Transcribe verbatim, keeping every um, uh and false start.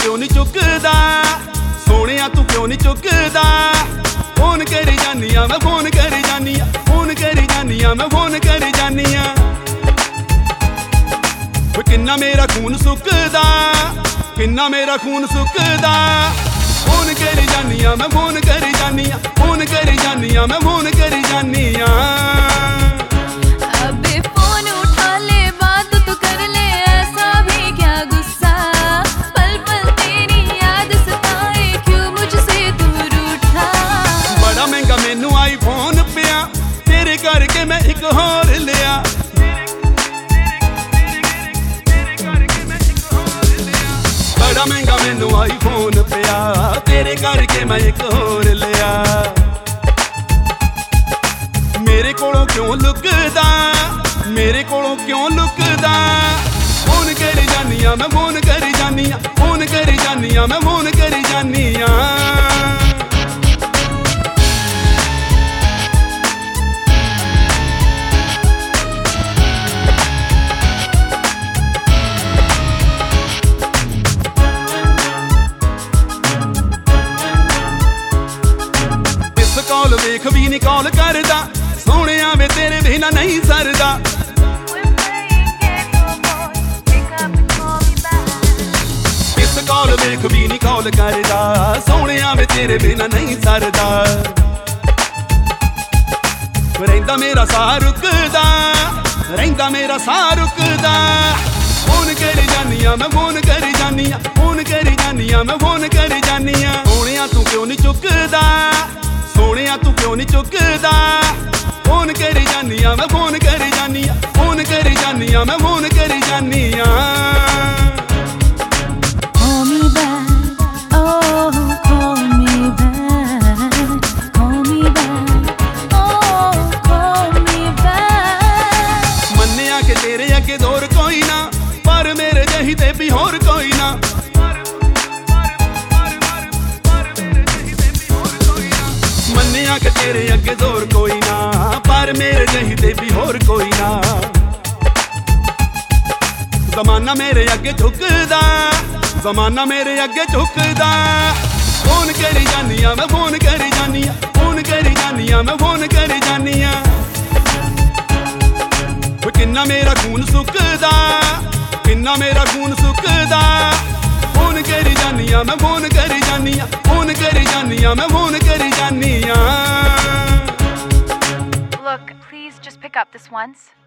क्यों नहीं चुकदा, सोहणिया तू क्यों नहीं चुकदा। फोन करी जानी आ मैं, फोन करी जानी आ, फोन करी जानी आ मैं, फोन करी जानी आ। किन्ना मेरा खून सुकदा, किन्ना मेरा खून सुकदा। फोन करी जानी आ मैं, फोन करी जानी आ, फोन करी जानी आ मैं, फोन करी जानी आ। अबे फोन उठा ले, बात तो कर ले, ऐसा भी क्या गुस्सा। पल पल तेरी याद सताए, क्यों मुझसे दूर उठा। बड़ा महंगा मैनू आई फोन पिया, तेरे करके मैं एक होर लिया। बड़ा महंगा मैनू आई फोन पिया, तेरे करके मैं एक होर लिया। मेरे कोलों क्यों लुकदा, मेरे कोलों क्यों लुकदा। फोन करी जानी आ मैं, फोन करी जानी आ, फोन करी जानी आ मैं, फोन करी जानी आ। कॉल वेख भी नहीं कॉल करदा, सोहणिया वे तेरे बिना नहीं सरदा। किस कॉल वेख भी नहीं कॉल करदा, सोहणिया वे तेरे बिना नहीं सरदा। रहिंदा मेरा साह रुकदा, रहिंदा मेरा साह रुकदा। फोन करी जानी आ मैं, फोन करी जानी आ, फोन करी जानी आ मैं, फोन करी जानी आ। सोहणिया तू क्यों नहीं चुकदा, सोहणिया तू क्यों नहीं चुकदा। फोन करी जानी आ मैं, फोन करी जानी आ, फोन करी जानी आ मैं, फोन करी जानी आ। Call me back, oh call me back, call me back, oh call me back। मन्निया के तेरे अगे दौर कोई ना, पर मेरे जही ते भी होर कोई ना। मन्निया के तेरे अगे जोर कोई ना, पर मेरे जही ते भी होर कोई ना। जमाना मेरे अगे झुकदा, जमाना मेरे अगे झुकदा। फोन करी जानी आ मैं, फोन करी जानी आ, फोन करी जानी आ मैं, फोन करी जानी आ। किन्ना मेरा खून सुकदा, किन्ना मेरा खून सुकदा। फोन करी जानी आ मैं, फोन करी जानी आ, फोन करी जानी आ मैं, फोन करी जानी आ। Look, please just pick up this once.